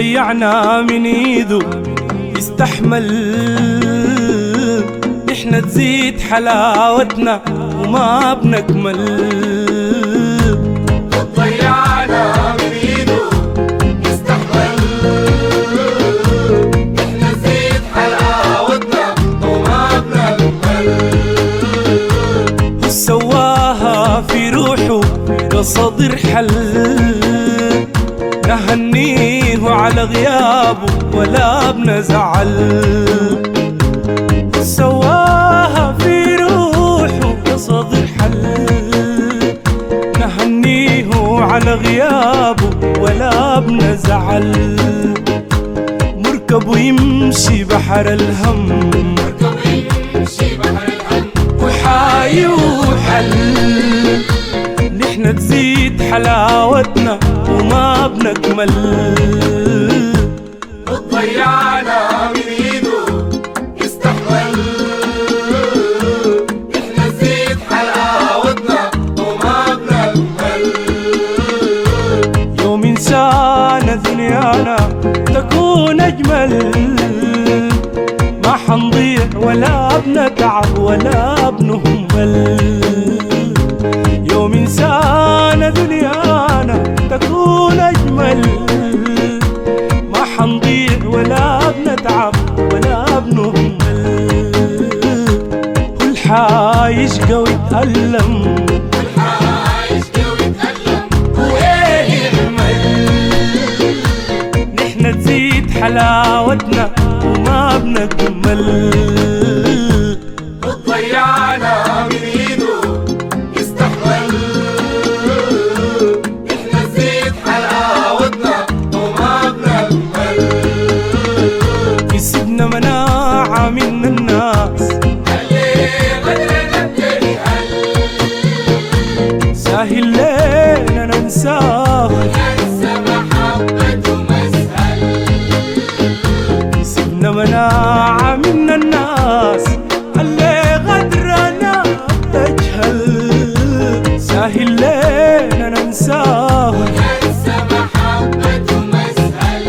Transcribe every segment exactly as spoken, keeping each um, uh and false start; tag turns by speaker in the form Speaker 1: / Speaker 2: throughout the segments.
Speaker 1: ضيعنا من ايده يستحمل، احنا تزيد حلاوتنا وما بنكمل.
Speaker 2: ضيعنا من ايده يستحمل، احنا تزيد حلاوتنا وما بنكمل.
Speaker 1: سواها في روحه بصدر حل، نهنيه على غيابه ولا بنزعل. سواها في روحه بصدر حل، نهنيه على غيابه ولا بنزعل. مركب ويمشي بحر الهم،
Speaker 2: مركب يمشي بحر الهم
Speaker 1: وحاي وحل. نحن تزيد حلاوتنا وما بنكمل.
Speaker 2: ضيعنا من ايده يستحمل، احنا نزيد حلاوتنا وما بنكمل.
Speaker 1: يوم انسانا دنيانا تكون اجمل، ما حنضيع ولا بنتعب ولا بنهمل. يوم انسانا دنيانا تكون اجمل، ما حنضيع ولا بنتعب ولا بنهمل. كل حايشقى ويتألم،
Speaker 2: كل حايشقى ويتألم
Speaker 1: وايه يعمل. نحن تزيد حلاوتنا وما بنكمل.
Speaker 2: ضيعنا من ايده يستحمل، احنا نزيد حلاوتنا وما بنكمل.
Speaker 1: كسبنا مناعة من الناس،
Speaker 2: اللي غدرنا بتنقل،
Speaker 1: ساهل لينا ننساه
Speaker 2: ننسى محبته مسهل.
Speaker 1: كسبنا مناعة من الناس، اللي غدرنا بتجهل. ساهل لينا ننساه
Speaker 2: ننسى محبته مسهل.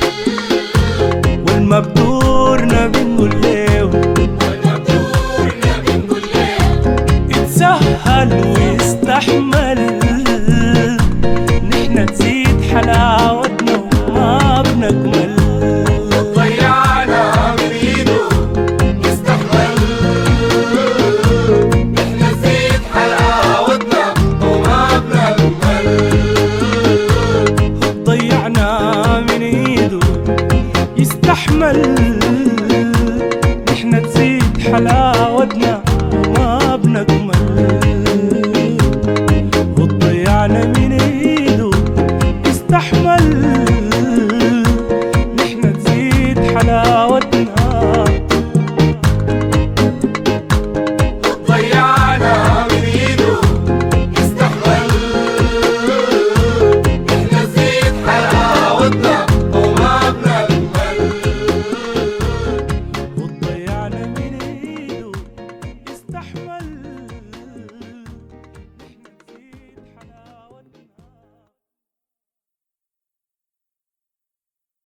Speaker 1: والمبدورنا بنقول له،
Speaker 2: والمبدورنا بنقول له
Speaker 1: يتسهل ويستحمل. نحن تزيد حلاوتنا وما بنكمل.
Speaker 2: ضيعنا من ايده يستحمل، احنا نزيد حلاوتنا وما بنكمل.
Speaker 1: ضيعنا من ايده يستحمل، نحن تزيد حلاوتنا